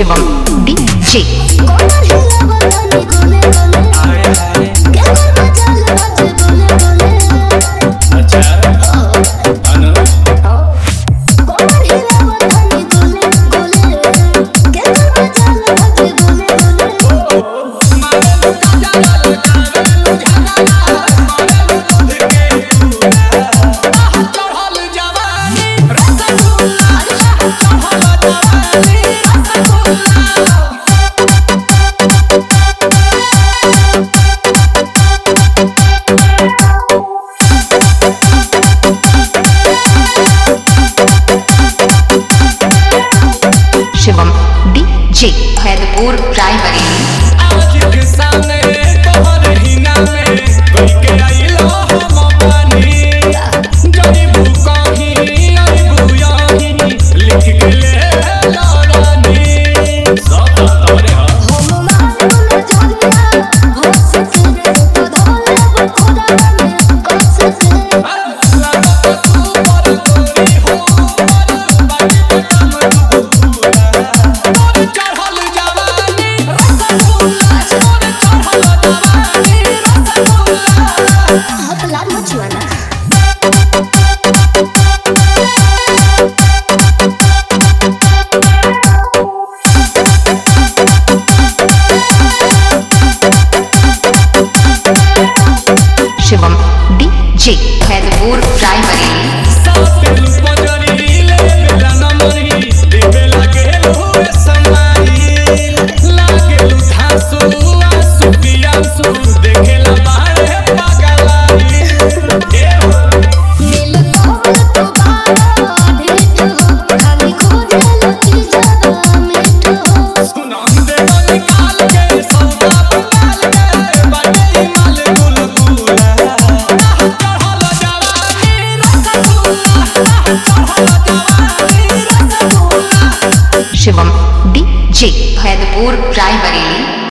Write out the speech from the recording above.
Shivam DJ. Shivam DJ Haidpur primary. आज के सामने तोहर हिना में कोई के आइलो हम पानी जनी भूकही आई भूयाही लिख के ले लड़ानी सब तोरे हो Shivam DJ Haidpur primary. Shivam DJ Haidpur primary.